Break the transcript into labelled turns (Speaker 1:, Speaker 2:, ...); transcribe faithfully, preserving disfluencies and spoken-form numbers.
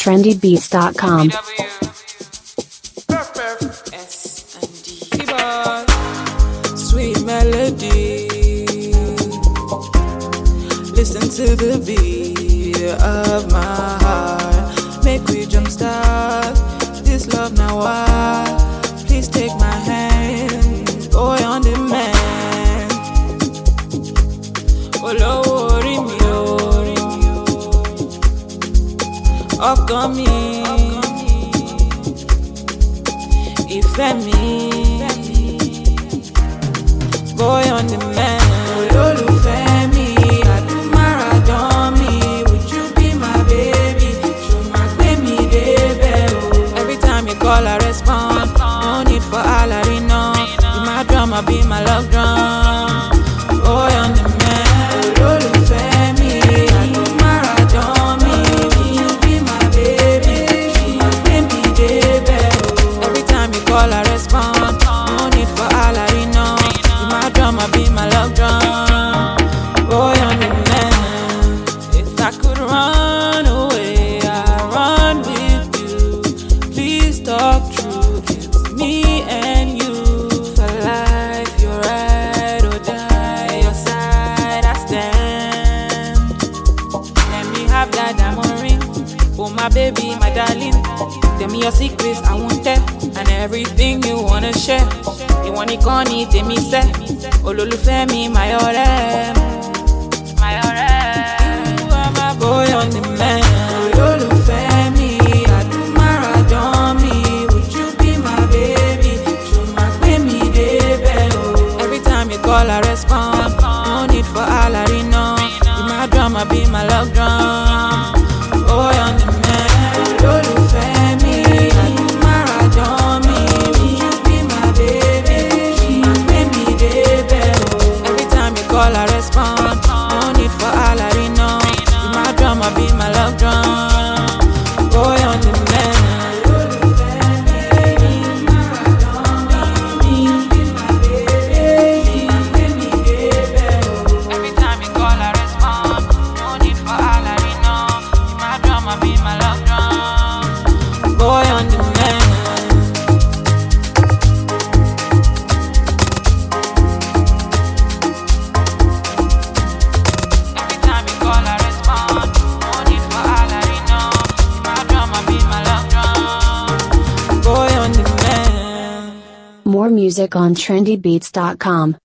Speaker 1: trendy beats dot com.
Speaker 2: Sweet melody. Listen to the beat of my heart. Make we jumpstart this love now. Why? Please take my hand, boy on demand. Olórí mi o, ọkọ mi, ìfẹ́ mi, boy on demand. Olólùfẹ́ mi, àdúmàràdán mi, would you be my baby? Ṣó máa gbé mi débẹ̀ o? Every time you call I respond, no need for alarina. Be my drama, be my love drum, boy on demand. Olólùfẹ́ mi, àdúmàràdán mi, would you be my baby? Ṣó máa gbé mi débẹ̀ o? Every time you call I respond, no need for alarina. Be my drama, be my love drum, boy on demand. If I could run away, I'd run with you. Please talk true, it's me and you. For life, you're right or die, your side I stand. Let me have that diamond ring, oh my baby, my darling. Tell me your secrets, I won't tell. And everything you wanna share. You want it, can't eat, tell me say. Olólùfẹ́ mi, my ọ̀rẹ́, my ọ̀rẹ́. You are my boy on demand. Olólùfẹ́ mi, àdúmàràdán mi, would you be my baby? Ṣó máa gbé mi débẹ̀ o? Every time you call I respond, no need for alarina. Be my drama, be my love drum, boy on demand. Olólùfẹ́ mi, àdúmàràdán mi, would you be my baby? Ṣó máa gbé mi débẹ̀ o? Every time you call I respond, no need for alarina. Be my drama, be my love drum, boy on demand. Every time you call I respond, no need for alarina. Be my drama, be my love drum, boy on demand. Every time you call I respond, no need for alarina. Be my drama, be my love drum, boy on demand.
Speaker 1: More music on trendy beats dot com.